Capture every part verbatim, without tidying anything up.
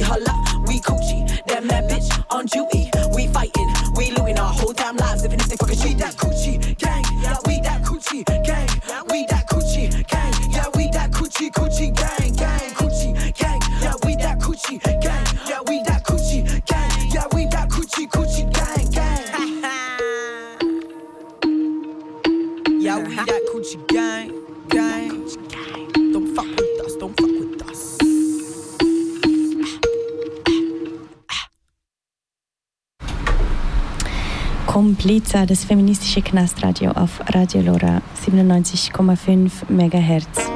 holla, we coochie. Them that bitch on duty, we fighting, we looting our whole damn lives, living if they fucking treat that coochie gang. Yeah, we that coochie gang. We that coochie gang. Yeah, we that coochie coochie gang gang coochie gang. Yeah, we that coochie gang. Yeah, we that coochie gang. Yeah, we that coochie coochie gang gang. Yeah, we that coochie gang gang. Don't fuck with us, don't fuck with us. Kompliza, das feministische Knastradio auf Radio Lora siebenundneunzig Komma fünf Megahertz.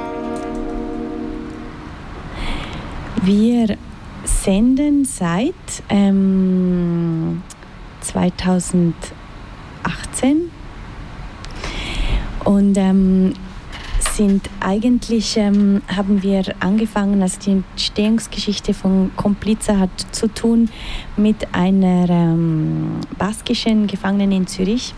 Wir senden seit ähm, zweitausendachtzehn und ähm, sind eigentlich, ähm, haben wir angefangen, also die Entstehungsgeschichte von Kompliza hat zu tun mit einer ähm, baskischen Gefangenen in Zürich,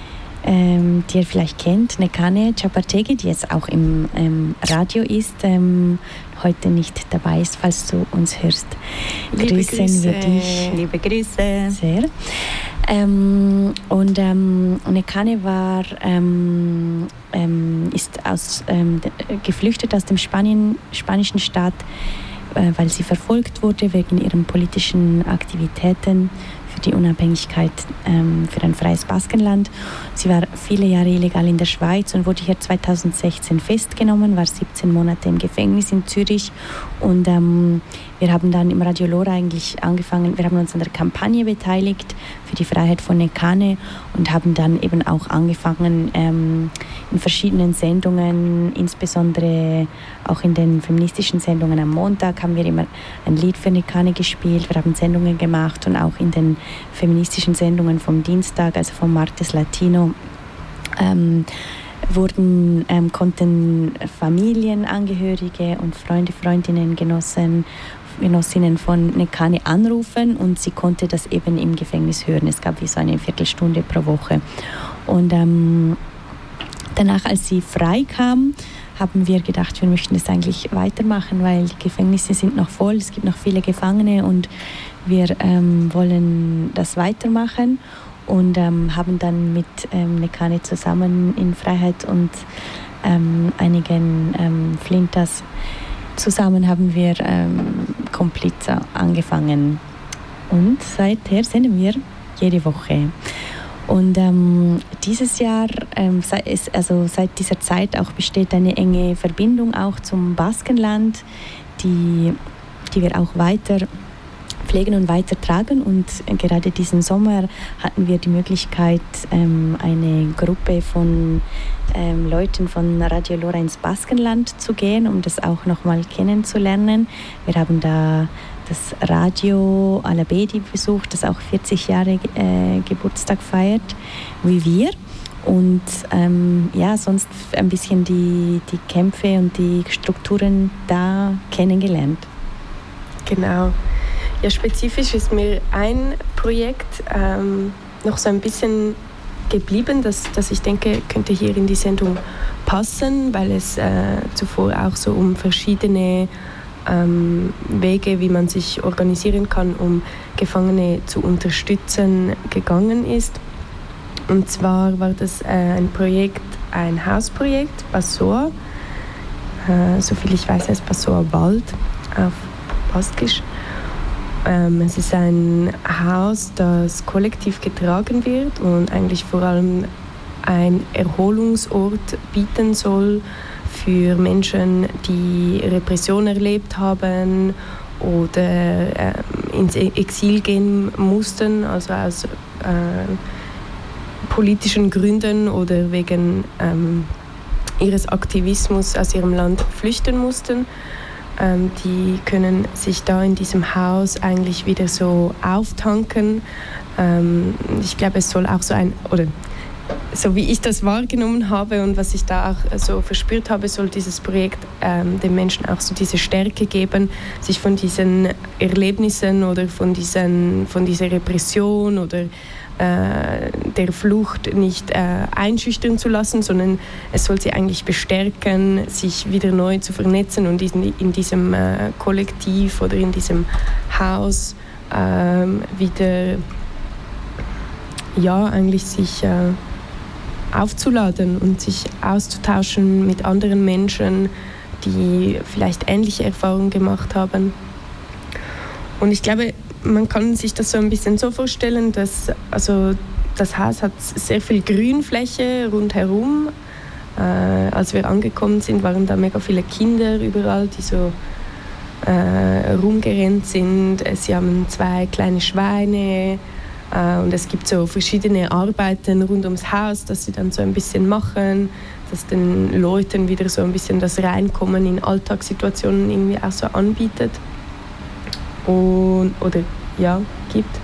ähm, die ihr vielleicht kennt, Nekane Txapartegi, die jetzt auch im ähm, Radio ist, ähm, heute nicht dabei ist, falls du uns hörst. Liebe Grüßen Grüße, wir dich. liebe Grüße. Sehr. Ähm, und ähm, Nekane war, ähm, ähm, ist aus, ähm, geflüchtet aus dem Spanien, spanischen Staat, äh, weil sie verfolgt wurde wegen ihren politischen Aktivitäten für die Unabhängigkeit ähm, für ein freies Baskenland. Sie war viele Jahre illegal in der Schweiz und wurde hier zweitausendsechzehn festgenommen, war siebzehn Monate im Gefängnis in Zürich und ähm, wir haben dann im Radio Lora eigentlich angefangen, wir haben uns an der Kampagne beteiligt für die Freiheit von Nekane und haben dann eben auch angefangen ähm, in verschiedenen Sendungen, insbesondere auch in den feministischen Sendungen am Montag haben wir immer ein Lied für Nekane gespielt, wir haben Sendungen gemacht und auch in den feministischen Sendungen vom Dienstag, also vom Martes Latino, ähm, wurden, ähm, konnten Familienangehörige und Freunde, Freundinnen, Genossen, Genossinnen von Nekane anrufen und sie konnte das eben im Gefängnis hören. Es gab wie so eine Viertelstunde pro Woche. Und ähm, danach, als sie frei kam, haben wir gedacht, wir möchten das eigentlich weitermachen, weil die Gefängnisse sind noch voll, es gibt noch viele Gefangene und wir ähm, wollen das weitermachen und ähm, haben dann mit ähm, Nekane zusammen in Freiheit und ähm, einigen ähm, Flintas zusammen haben wir ähm, Kompliza angefangen und seither senden wir jede Woche. Und ähm, dieses Jahr, ähm, ist, also seit dieser Zeit auch besteht eine enge Verbindung auch zum Baskenland, die, die wir auch weiter pflegen und weitertragen. Und gerade diesen Sommer hatten wir die Möglichkeit, ähm, eine Gruppe von ähm, Leuten von Radio Lora ins Baskenland zu gehen, um das auch nochmal kennenzulernen. Wir haben da das Radio Alabedi besucht, das auch vierzig Jahre äh, Geburtstag feiert, wie wir. Und ähm, ja, sonst ein bisschen die, die Kämpfe und die Strukturen da kennengelernt. Genau. Ja, spezifisch ist mir ein Projekt ähm, noch so ein bisschen geblieben, das, das ich denke, könnte hier in die Sendung passen, weil es äh, zuvor auch so um verschiedene ähm, Wege, wie man sich organisieren kann, um Gefangene zu unterstützen, gegangen ist. Und zwar war das äh, ein Projekt, ein Hausprojekt, Basor. Äh, soviel ich weiß, heißt Basor Wald auf Baskisch. Ähm, es ist ein Haus, das kollektiv getragen wird und eigentlich vor allem ein Erholungsort bieten soll für Menschen, die Repression erlebt haben oder äh, ins Exil gehen mussten, also aus äh, politischen Gründen oder wegen ähm, ihres Aktivismus aus ihrem Land flüchten mussten. Ähm, die können sich da in diesem Haus eigentlich wieder so auftanken. Ähm, ich glaube, es soll auch so ein, oder so wie ich das wahrgenommen habe und was ich da auch so verspürt habe, soll dieses Projekt ähm, den Menschen auch so diese Stärke geben, sich von diesen Erlebnissen oder von, diesen, von dieser Repression oder äh, der Flucht nicht äh, einschüchtern zu lassen, sondern es soll sie eigentlich bestärken, sich wieder neu zu vernetzen und in, in diesem äh, Kollektiv oder in diesem Haus äh, wieder ja, eigentlich sich äh, aufzuladen und sich auszutauschen mit anderen Menschen, die vielleicht ähnliche Erfahrungen gemacht haben. Und ich glaube, man kann sich das so ein bisschen so vorstellen, dass also das Haus hat sehr viel Grünfläche rundherum. Äh, als wir angekommen sind, waren da mega viele Kinder überall, die so äh, rumgerannt sind. Sie haben zwei kleine Schweine äh, und es gibt so verschiedene Arbeiten rund ums Haus, dass sie dann so ein bisschen machen, dass den Leuten wieder so ein bisschen das Reinkommen in Alltagssituationen irgendwie auch so anbietet. Und, oder ja, gibt.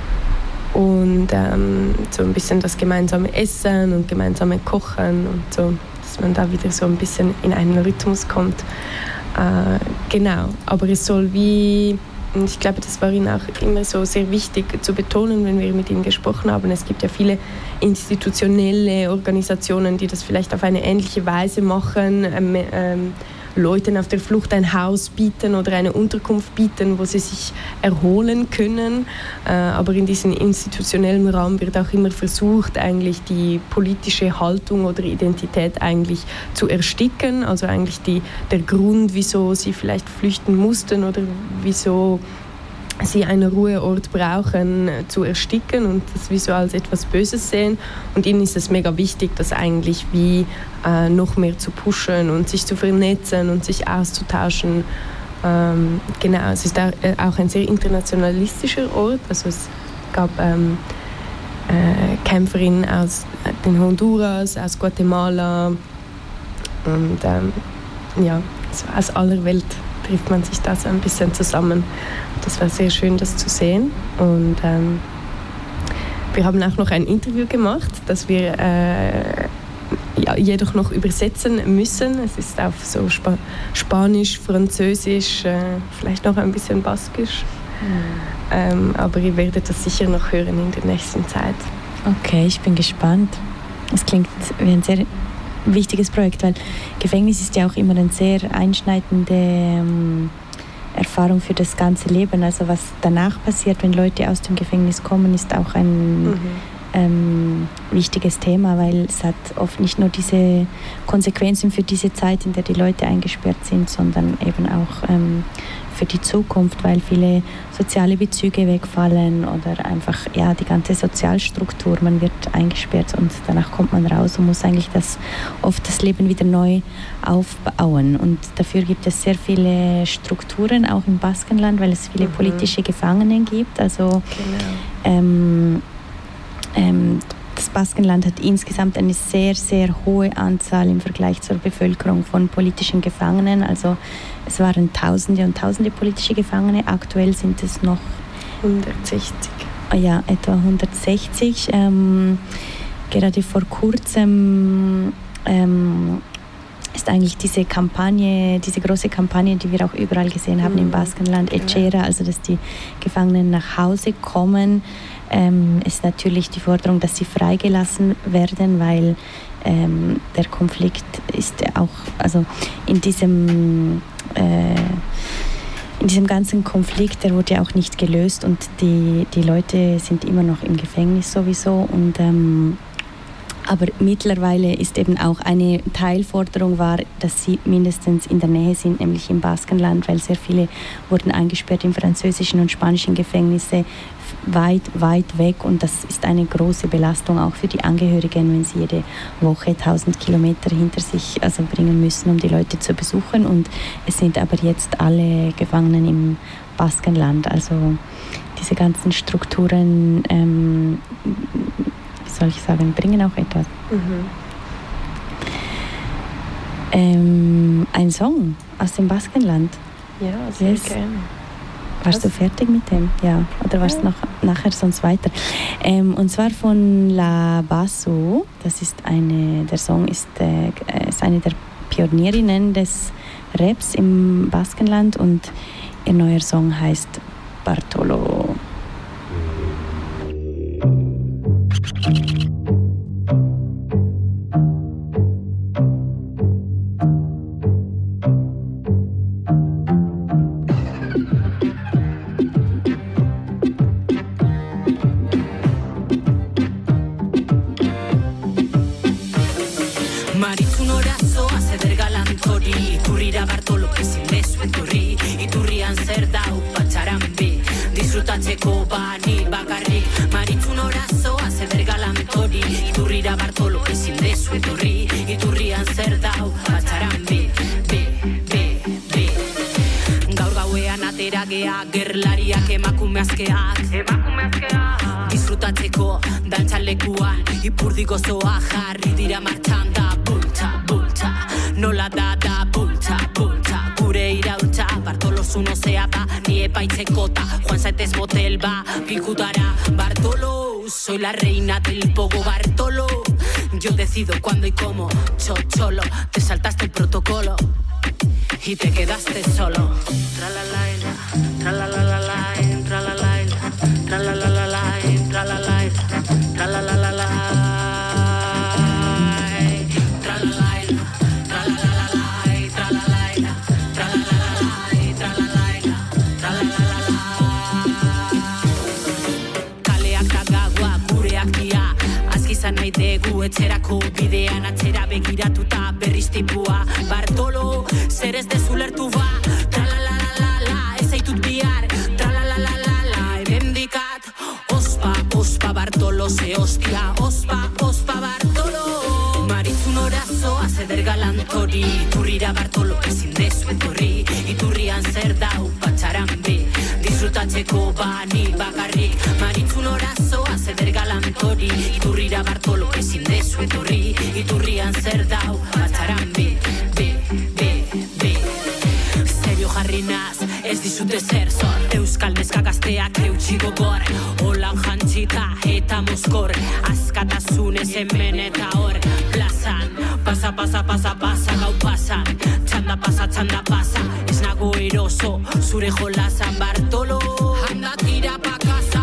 Und ähm, so ein bisschen das gemeinsame Essen und gemeinsame Kochen und so, dass man da wieder so ein bisschen in einen Rhythmus kommt. Äh, genau, aber es soll wie, und ich glaube, das war Ihnen auch immer so sehr wichtig zu betonen, wenn wir mit Ihnen gesprochen haben, es gibt ja viele institutionelle Organisationen, die das vielleicht auf eine ähnliche Weise machen, ähm, ähm, Leuten auf der Flucht ein Haus bieten oder eine Unterkunft bieten, wo sie sich erholen können. Äh, aber in diesem institutionellen Rahmen wird auch immer versucht, eigentlich die politische Haltung oder Identität eigentlich zu ersticken. Also eigentlich die, der Grund, wieso sie vielleicht flüchten mussten oder wieso sie einen Ruheort brauchen, zu ersticken und das wie so als etwas Böses sehen. Und ihnen ist es mega wichtig, das eigentlich wie äh, noch mehr zu pushen und sich zu vernetzen und sich auszutauschen. Ähm, genau, es ist auch ein sehr internationalistischer Ort. Also es gab ähm, äh, Kämpferinnen aus den Honduras, aus Guatemala und ähm, ja, also aus aller Welt trifft man sich da so ein bisschen zusammen. Das war sehr schön, das zu sehen. Und ähm, wir haben auch noch ein Interview gemacht, das wir äh, ja, jedoch noch übersetzen müssen. Es ist auf so Sp- Spanisch, Französisch, äh, vielleicht noch ein bisschen Baskisch. Mhm. Ähm, aber ihr werdet das sicher noch hören in der nächsten Zeit. Okay, ich bin gespannt. Es klingt wie ein sehr wichtiges Projekt, weil Gefängnis ist ja auch immer eine sehr einschneidende ähm, Erfahrung für das ganze Leben. Also was danach passiert, wenn Leute aus dem Gefängnis kommen, ist auch ein mhm. ähm, wichtiges Thema, weil es hat oft nicht nur diese Konsequenzen für diese Zeit, in der die Leute eingesperrt sind, sondern eben auch ähm, für die Zukunft, weil viele soziale Bezüge wegfallen oder einfach ja, die ganze Sozialstruktur, man wird eingesperrt und danach kommt man raus und muss eigentlich das, oft das Leben wieder neu aufbauen. Und dafür gibt es sehr viele Strukturen, auch im Baskenland, weil es viele mhm. politische Gefangene gibt. Also genau. ähm, ähm, das Baskenland hat insgesamt eine sehr, sehr hohe Anzahl im Vergleich zur Bevölkerung von politischen Gefangenen. Also es waren Tausende und Tausende politische Gefangene. Aktuell sind es noch hundertsechzig. Ja, etwa hundertsechzig. Ähm, gerade vor kurzem ähm, ist eigentlich diese Kampagne, diese große Kampagne, die wir auch überall gesehen haben mhm. im Baskenland, Etxera, also dass die Gefangenen nach Hause kommen, ähm, ist natürlich die Forderung, dass sie freigelassen werden, weil ähm, der Konflikt ist auch, also in diesem äh, in diesem ganzen Konflikt, der wurde ja auch nicht gelöst und die, die Leute sind immer noch im Gefängnis sowieso und ähm, aber mittlerweile ist eben auch eine Teilforderung war, dass sie mindestens in der Nähe sind, nämlich im Baskenland, weil sehr viele wurden eingesperrt im französischen und spanischen Gefängnisse weit, weit weg und das ist eine große Belastung auch für die Angehörigen, wenn sie jede Woche tausend Kilometer hinter sich also bringen müssen, um die Leute zu besuchen und es sind aber jetzt alle Gefangenen im Baskenland, also diese ganzen Strukturen ähm, soll ich sagen, bringen auch etwas. Mhm. Ähm, ein Song aus dem Baskenland. Ja, sehr yes. gerne. Warst Was? du fertig mit dem? Ja. Oder warst du ja. noch nachher sonst weiter? Ähm, und zwar von La Basso. Das ist eine, der Song ist, äh, ist eine der Pionierinnen des Raps im Baskenland und ihr neuer Song heißt Bartolo. disfrutatzeko bani bakarrik. Maritzun orazoa zeder galantori, iturrira Bartolo ezin dezu etorri, iturrian zer dau batxaran be, be, be, be. Gaur gauean ateragea, gerlariak emakumeazkeak, emakumeazkeak. Disfrutatzeko dantxalekuan, ipurdi gozoa jarri dira martxan da bultza, bultza. Nola da da bultza, bultza. Gure iraultza, Bartolo zuno zea ba, ni epaitzeko ta, Juan Saetez motel ba, pikutara. Bartolo, soy la reina del pogo Bartolo. Yo decido cuándo y cómo, chocholo. Te saltaste el protocolo y te quedaste solo. Tralalala, tralalala, tralalala, tralalala, tralalala, tralalala. Azkizan nahi degu etxerako bidean atzera begiratuta berriz tipua. Bartolo, zer ez dezu lertu ba, tralalalala, ez zaitut bihar, tralalalala, eben dikat, ospa, ospa Bartolo, ze hostia, ospa, ospa Bartolo. Maritzun orazoa zeder galantori, iturrira Bartolo ezin dezu etorri, iturrian zer dau batxaran be, disfrutatzeko bani bakarrik. Maritzun orazoa zeder galantori, iturrira Bartolo ezin dezu etorri, iturrian zer dau batxaran be, be, be, be. Serio jarri naz, ez dizute zer zor, euskal neska gazteak eutxi gogor, holan jantzita eta mozkor, askatasunez hemen eta hor, plazan, pasa, pasa, pasa, pasa, gau pasan, txanda pasa, txanda pasa, ez nago eroso, zure jolazan. Bartolo, handa tira pa casa.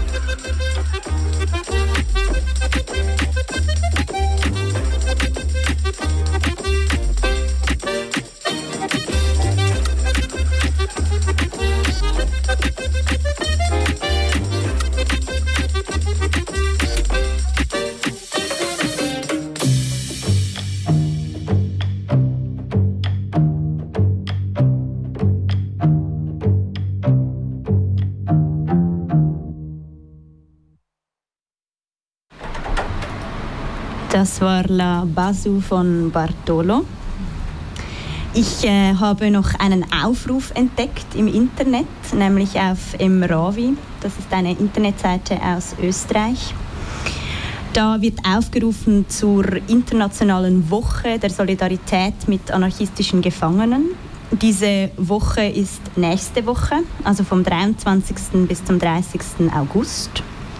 Das war La Basu von Bartolo. Ich äh, habe noch einen Aufruf entdeckt im Internet, nämlich auf Emravi. Das ist eine Internetseite aus Österreich. Da wird aufgerufen zur internationalen Woche der Solidarität mit anarchistischen Gefangenen. Diese Woche ist nächste Woche, also vom dreiundzwanzigsten bis zum dreißigsten August.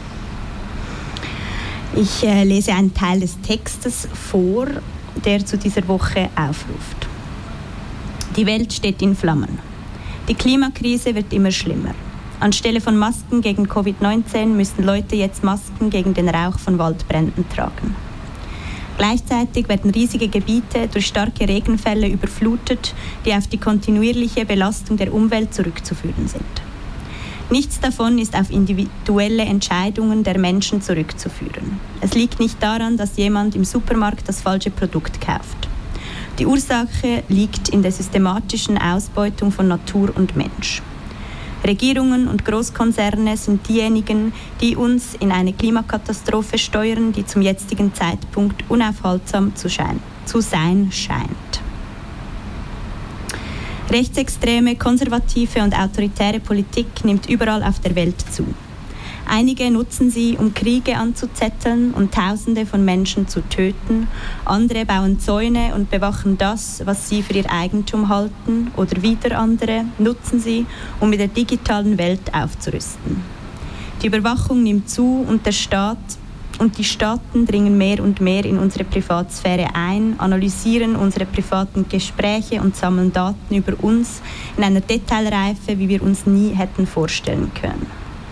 Ich äh, lese einen Teil des Textes vor, der zu dieser Woche aufruft. Die Welt steht in Flammen. Die Klimakrise wird immer schlimmer. Anstelle von Masken gegen Covid neunzehn müssen Leute jetzt Masken gegen den Rauch von Waldbränden tragen. Gleichzeitig werden riesige Gebiete durch starke Regenfälle überflutet, die auf die kontinuierliche Belastung der Umwelt zurückzuführen sind. Nichts davon ist auf individuelle Entscheidungen der Menschen zurückzuführen. Es liegt nicht daran, dass jemand im Supermarkt das falsche Produkt kauft. Die Ursache liegt in der systematischen Ausbeutung von Natur und Mensch. Regierungen und Großkonzerne sind diejenigen, die uns in eine Klimakatastrophe steuern, die zum jetzigen Zeitpunkt unaufhaltsam zu, schein- zu sein scheint. Rechtsextreme, konservative und autoritäre Politik nimmt überall auf der Welt zu. Einige nutzen sie, um Kriege anzuzetteln und Tausende von Menschen zu töten. Andere bauen Zäune und bewachen das, was sie für ihr Eigentum halten. Oder wieder andere nutzen sie, um mit der digitalen Welt aufzurüsten. Die Überwachung nimmt zu und der Staat und die Staaten dringen mehr und mehr in unsere Privatsphäre ein, analysieren unsere privaten Gespräche und sammeln Daten über uns in einer Detailreife, wie wir uns nie hätten vorstellen können.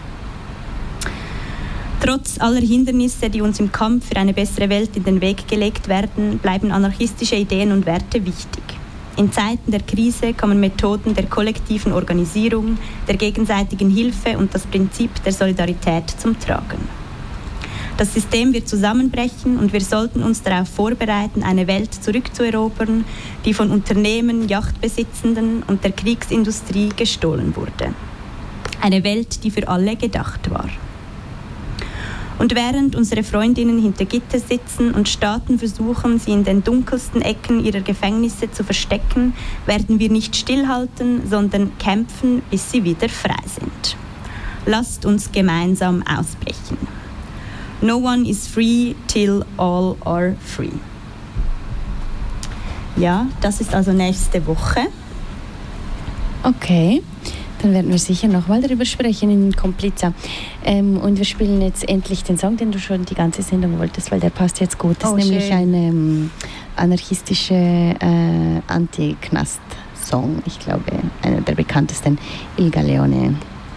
Trotz aller Hindernisse, die uns im Kampf für eine bessere Welt in den Weg gelegt werden, bleiben anarchistische Ideen und Werte wichtig. In Zeiten der Krise kommen Methoden der kollektiven Organisierung, der gegenseitigen Hilfe und das Prinzip der Solidarität zum Tragen. Das System wird zusammenbrechen und wir sollten uns darauf vorbereiten, eine Welt zurückzuerobern, die von Unternehmen, Yachtbesitzenden und der Kriegsindustrie gestohlen wurde. Eine Welt, die für alle gedacht war. Und während unsere Freundinnen hinter Gitter sitzen und Staaten versuchen, sie in den dunkelsten Ecken ihrer Gefängnisse zu verstecken, werden wir nicht stillhalten, sondern kämpfen, bis sie wieder frei sind. Lasst uns gemeinsam ausbrechen. No one is free till all are free. Ja, das ist also nächste Woche. Okay, dann werden wir sicher nochmal darüber sprechen in Kompliza. Ähm, und wir spielen jetzt endlich den Song, den du schon die ganze Sendung wolltest, weil der passt jetzt gut. Das oh, ist nämlich schön. ein ähm, anarchistischer äh, Anti-Knast-Song. Ich glaube, einer der bekanntesten, Il Galeone.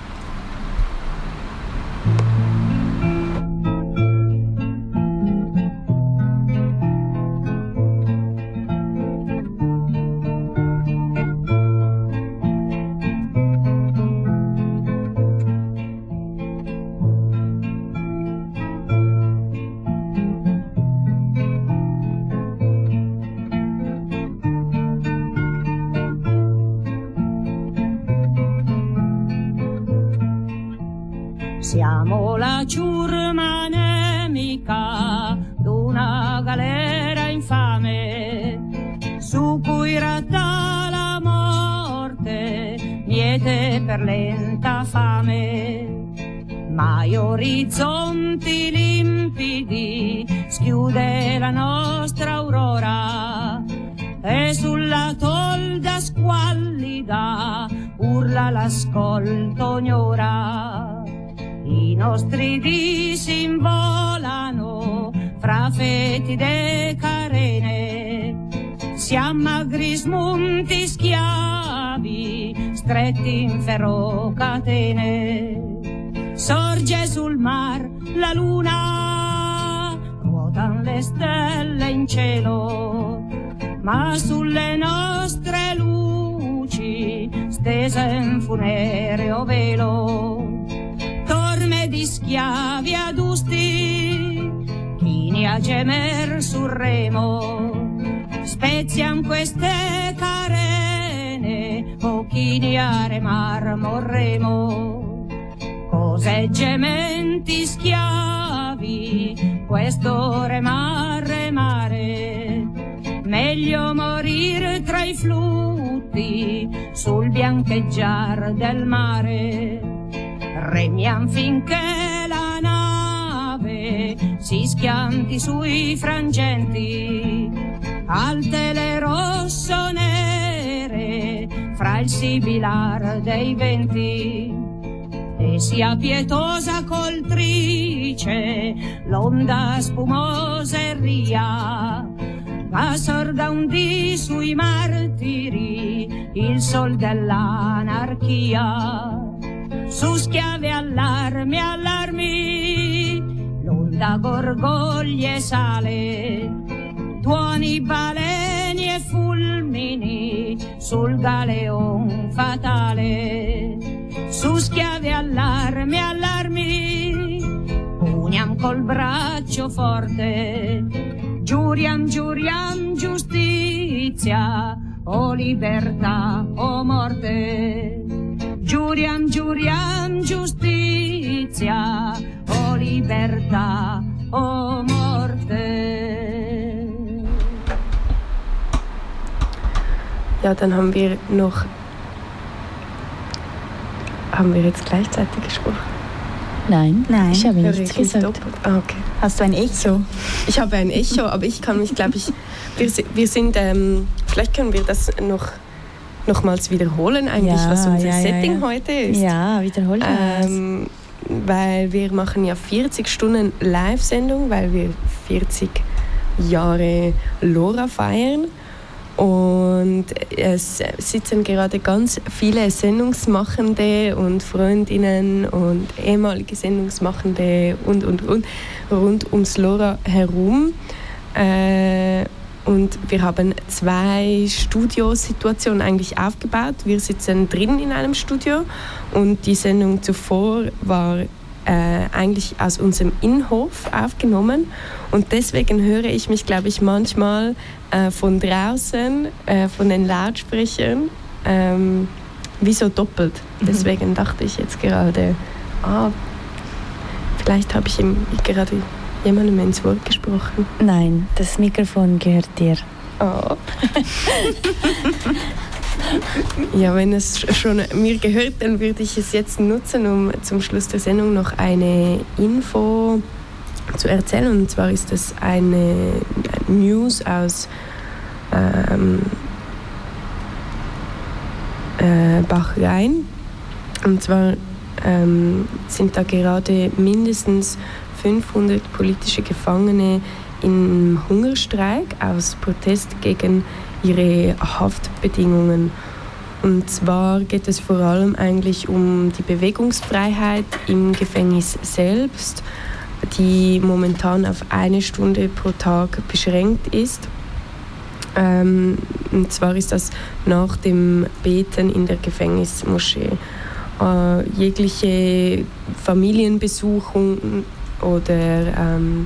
Siamo la ciurma nemica d'una galera infame su cui ratta la morte, miete per lenta fame. Mai orizzonti limpidi schiude la nostra aurora e sulla tolda squallida urla l'ascolto ognora. I nostri dì s'involano fra fetide carene, siamo agri smunti schiavi stretti in ferro catene. Sorge sul mar la luna, ruotan le stelle in cielo, ma sulle nostre luci stese in funereo velo. Torme di schiavi adusti, chini a gemer sul remo, spezian queste carene, o chini a remar morremo. Cos'è gementi schiavi, questo remar remare, meglio morir tra i flutti sul biancheggiar del mare. Remiam finché la nave si schianti sui frangenti, alte le rosso-nere fra il sibilar dei venti, e sia pietosa coltrice l'onda spumosa e ria, ma sorda un dì sui martiri il sol dell'anarchia. Su schiave allarmi, allarmi, l'onda gorgoglie sale, tuoni baleni e fulmini sul galeon fatale. Su schiave allarmi, allarmi, uniam col braccio forte, giuriam, giuriam giustizia, o libertà o morte. Giuriam, giuriam giustizia, o libertà o morte. Ja, dann haben wir noch. Haben wir jetzt gleichzeitig gesprochen? Nein, Nein. Ich habe Ja, nichts wirklich gesagt. doppelt. Ah, okay. Hast du ein Echo? Ich habe ein Echo, aber ich kann mich, glaube ich, wir, si- wir sind, ähm, vielleicht können wir das noch nochmals wiederholen, eigentlich, Ja, was unser ja, ja, Setting ja. heute ist. Ja, wiederholen wir es. Ähm, weil wir machen ja vierzig Stunden Live-Sendung, weil wir vierzig Jahre Lora feiern. Und es sitzen gerade ganz viele Sendungsmachende und Freundinnen und ehemalige Sendungsmachende und, und, und rund ums Lora herum. Äh, und wir haben zwei Studiosituationen eigentlich aufgebaut. Wir sitzen drin in einem Studio und die Sendung zuvor war äh, eigentlich aus unserem Innenhof aufgenommen. Und deswegen höre ich mich, glaube ich, manchmal äh, von draußen, äh, von den Lautsprechern, ähm, wie so doppelt. Deswegen dachte ich jetzt gerade, ah, vielleicht habe ich ihm gerade jemandem ins Wort gesprochen. Nein, das Mikrofon gehört dir. Oh. Ja, wenn es schon mir gehört, dann würde ich es jetzt nutzen, um zum Schluss der Sendung noch eine Info zu erzählen. Und zwar ist es eine News aus ähm, äh, Bahrain. Und zwar ähm, sind da gerade mindestens fünfhundert politische Gefangene im Hungerstreik aus Protest gegen ihre Haftbedingungen. Und zwar geht es vor allem eigentlich um die Bewegungsfreiheit im Gefängnis selbst, die momentan auf eine Stunde pro Tag beschränkt ist. Ähm, und zwar ist das nach dem Beten in der Gefängnismoschee. Äh, jegliche Familienbesuchung oder ähm,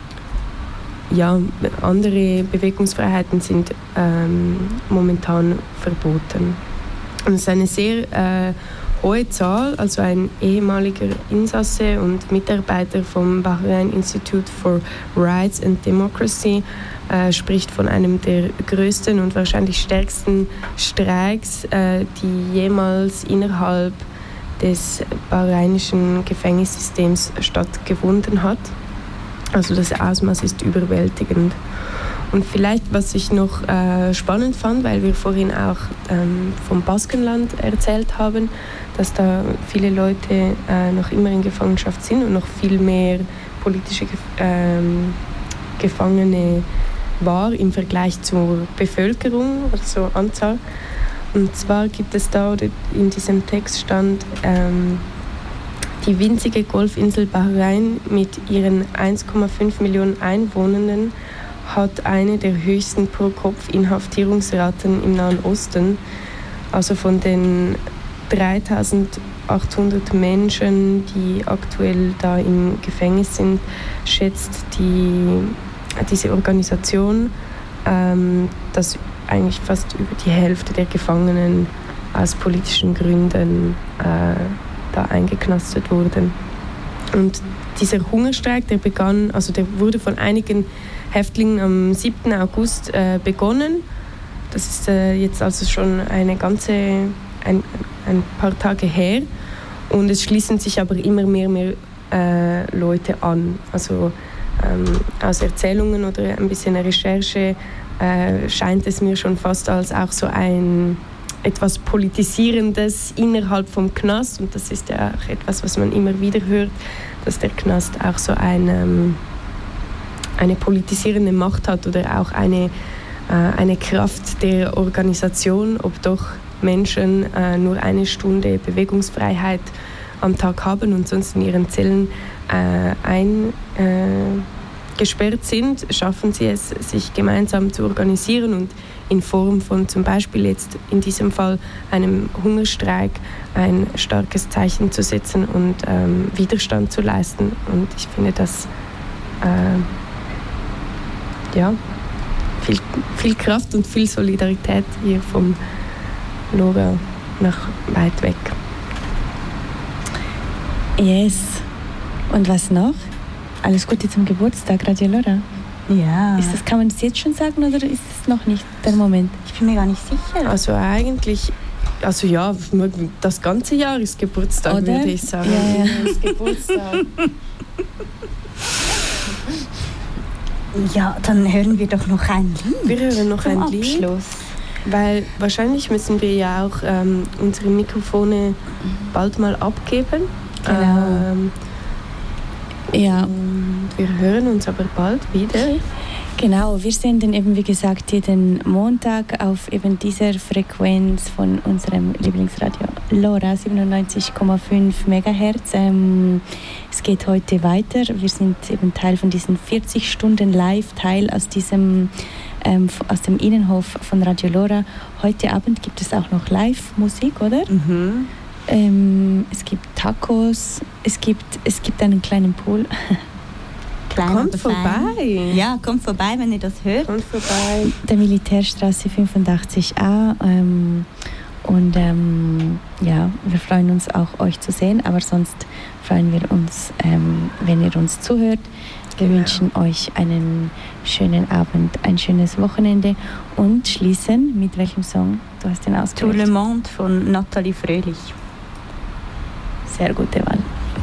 ja, andere Bewegungsfreiheiten sind ähm, momentan verboten. Und es ist eine sehr äh, hohe Zahl, also ein ehemaliger Insasse und Mitarbeiter vom Bahrain Institute for Rights and Democracy äh, spricht von einem der größten und wahrscheinlich stärksten Streiks, äh, die jemals innerhalb des bahrainischen Gefängnissystems stattgefunden hat. Also das Ausmaß ist überwältigend. Und vielleicht, was ich noch äh, spannend fand, weil wir vorhin auch ähm, vom Baskenland erzählt haben, dass da viele Leute äh, noch immer in Gefangenschaft sind und noch viel mehr politische Gef ähm, Gefangene war im Vergleich zur Bevölkerung, also Anzahl. Und zwar gibt es da, oder in diesem Text stand, ähm, die winzige Golfinsel Bahrain mit ihren eins Komma fünf Millionen Einwohnern hat eine der höchsten Pro-Kopf-Inhaftierungsraten im Nahen Osten. Also von den dreitausendachthundert Menschen, die aktuell da im Gefängnis sind, schätzt die, diese Organisation, ähm, dass eigentlich fast über die Hälfte der Gefangenen aus politischen Gründen äh, da eingeknastet wurden. Und dieser Hungerstreik, der begann, also der wurde von einigen Häftlingen am siebten August äh, begonnen. Das ist äh, jetzt also schon eine ganze, ein, ein paar Tage her. Und es schließen sich aber immer mehr, mehr äh, Leute an. Also ähm, aus Erzählungen oder ein bisschen Recherche äh, scheint es mir schon fast als auch so ein etwas Politisierendes innerhalb vom Knast. Und das ist ja auch etwas, was man immer wieder hört, dass der Knast auch so eine, eine politisierende Macht hat oder auch eine, eine Kraft der Organisation, ob doch Menschen nur eine Stunde Bewegungsfreiheit am Tag haben und sonst in ihren Zellen eingesperrt sind, schaffen sie es, sich gemeinsam zu organisieren und in Form von zum Beispiel jetzt in diesem Fall einem Hungerstreik ein starkes Zeichen zu setzen und ähm, Widerstand zu leisten. Und ich finde das äh, ja, viel, viel Kraft und viel Solidarität hier vom Lora nach weit weg. Yes. Und was noch? Alles Gute zum Geburtstag, Radio Lora. Ja. Ist das, kann man das jetzt schon sagen oder ist es noch nicht der Moment? Ich bin mir gar nicht sicher. Also eigentlich, also ja, das ganze Jahr ist Geburtstag, oder? Würde ich sagen. Ja, ja. Ist Geburtstag. Ja, dann hören wir doch noch ein Lied. Wir hören noch Zum ein Lied. Abschluss. Weil wahrscheinlich müssen wir ja auch ähm, unsere Mikrofone bald mal abgeben. Genau. Ähm, Ja. Wir hören uns aber bald wieder. Genau, wir senden eben wie gesagt jeden Montag auf eben dieser Frequenz von unserem Lieblingsradio Lora siebenundneunzig Komma fünf Megahertz. Ähm, es geht heute weiter. Wir sind eben Teil von diesen vierzig Stunden live, Teil aus diesem ähm, aus dem Innenhof von Radio Lora. Heute Abend gibt es auch noch Live-Musik, oder? Mhm. Ähm, es gibt Tacos, es gibt, es gibt einen kleinen Pool. Klein, Kommt aber fein. vorbei. Ja, kommt vorbei, wenn ihr das hört. Kommt vorbei. Der Militärstraße fünfundachtzig a. Ähm, Und ähm, ja, wir freuen uns auch, euch zu sehen, aber sonst freuen wir uns, ähm, wenn ihr uns zuhört. Wir genau. wünschen euch einen schönen Abend, ein schönes Wochenende und schließen mit welchem Song? Du hast den ausgewählt. Tout le monde von Nathalie Fröhlich. Sehr gute Wahl.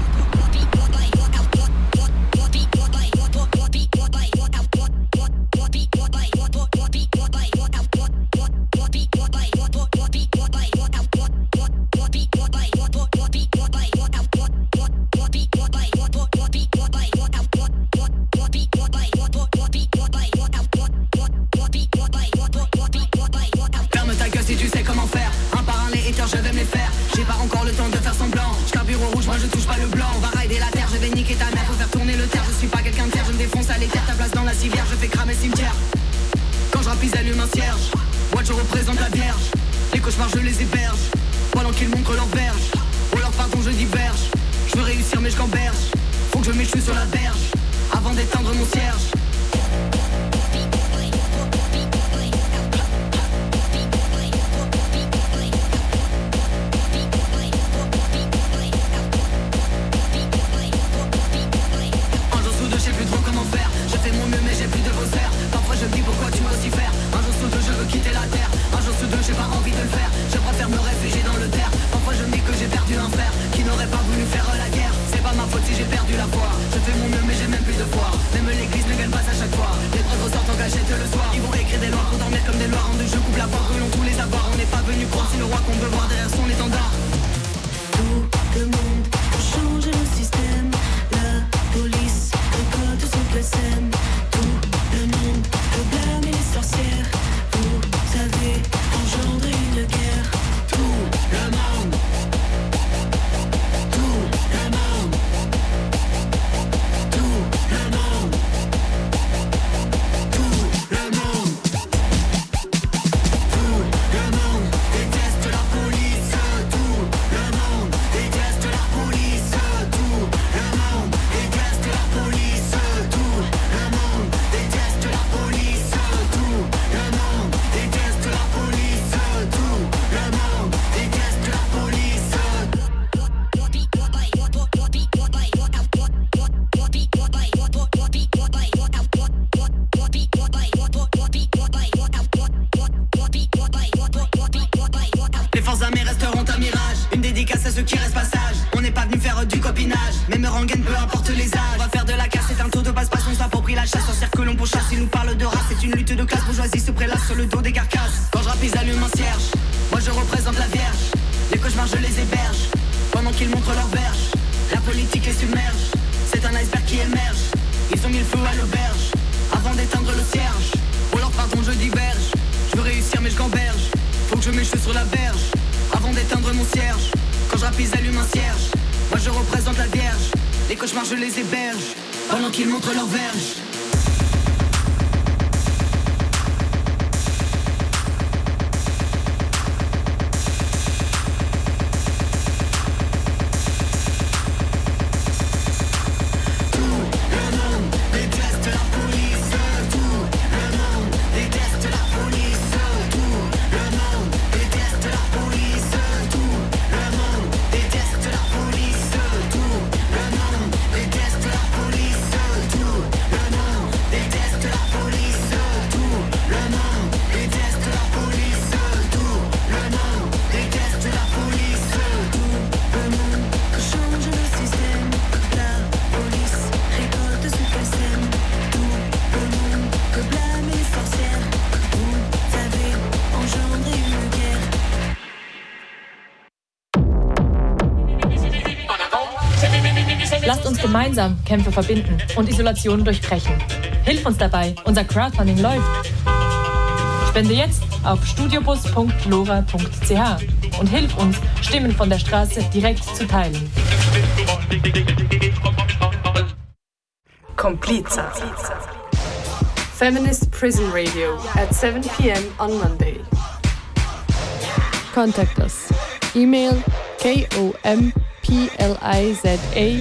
Lasst uns gemeinsam Kämpfe verbinden und Isolation durchbrechen. Hilf uns dabei, unser Crowdfunding läuft. Spende jetzt auf studiobus punkt lora punkt c h und hilf uns, Stimmen von der Straße direkt zu teilen. Compliza. Feminist Prison Radio at seven p.m. on Monday. Contact us. Email K O M P L I Z A